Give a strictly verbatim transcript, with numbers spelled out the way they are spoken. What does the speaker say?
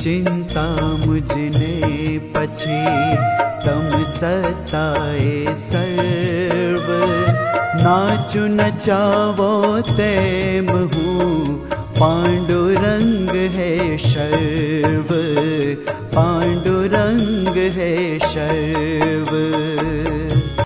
चिंता मुझने पछी तम सताए सर्व। नाचु नचावो तैम हूँ पांडुरंग है शर्व, पांडुरंग है शर्व।